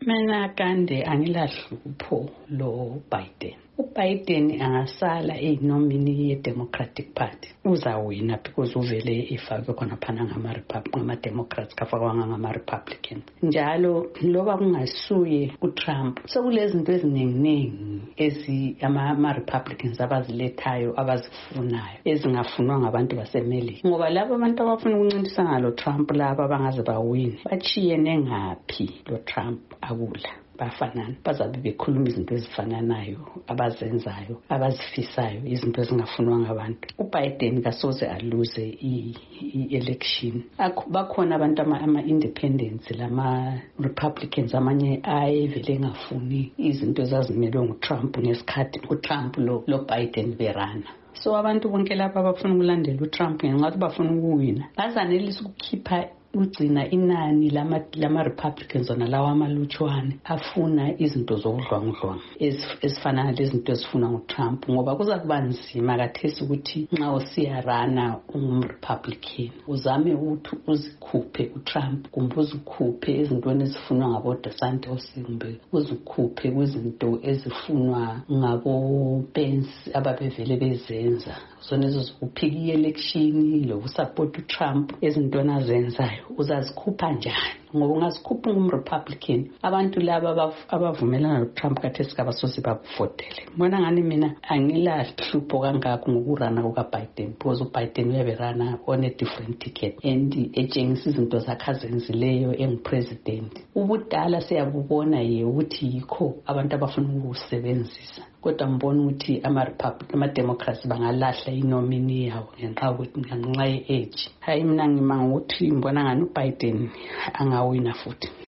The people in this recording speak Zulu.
Mina kande angilahlupho lo Biden. uBiden angasala eyinomini ye-Democratic Party. Uzawina because uvele ifakwe khona phana ngama-Democrats kafakwanga ngama-Republicans. Njalo loba kungasuye uTrump sekulezinto eziningi ama-Republicans abazilethayo abazifunayo ezingafunwa ngabantu baseMelika. Ngoba labo abantu abafuna ukuncintisana lo Trump laba abangaze bawine bachiyene ngaphi lo Trump akula. Bafanana bazabe bekhuluma izinto ezifananayo abazenzayo abazifisayo izinto ezingafunwa ngabantu. uBiden kasoze aluze i-election. Bakhona abantu ama-independents lama Republicans amanye ayevele engafuni izinto ezazimelwe nguTrump ngesikhathi uTrump lo Biden berana. So abantu bonke laba abafuna ukulandela uTrump ngenxa bafuna ukuwina bazanelisa ukukhipha ugcina inani lama-Republicans nalawa amalutshwane afuna izinto zokudlwangudlwanga ezifana nalezinto ezifuna nguTrump ngoba kuza kuba nzima kathesi ukuthi nxa usiyarana ungumRepublican uzame ukuthi uzikhuphe uTrump kumbe uzikhuphe ezintweni ezifunwa ngabo-DeSantis kumbe uzikhuphe kwizinto ezifunwa ngabo-Pence ababevele bezenza zona ezokuphika i-election lokusupport uTrump ezintweni azenzayo uzazikhupha njani ngoba ungazikhupha ngumRepublican abantu laba abavumelana noTrump kathesi kabasoze bakuvotele. Mbona ngani mina angilahlupho kangakho ngokurana kukaBiden because uBiden uyaberana on a different ticket and etshengisa izinto zakhe azenzileyo engupresident. Ubudala siyabubona ukuthi yikho abantu abafuna ukusebenzisa kodwa mbona ukuthi ama-Democrats bangalahla inomini yawo ngenxa ye-age. Hayi mina ngimanga ukuthi mbona ngani uBiden angawina futhi.